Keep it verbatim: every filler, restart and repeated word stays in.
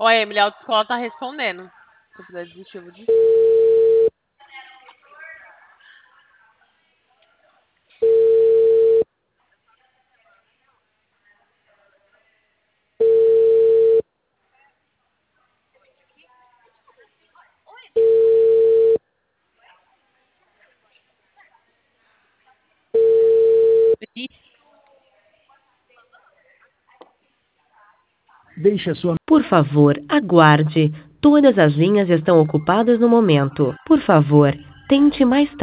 Oi, Emily, a autoescola tá respondendo. Se eu puder desistir, eu vou desistir. Deixe a sua... Por favor, aguarde. Todas as linhas estão ocupadas no momento. Por favor, tente mais tarde.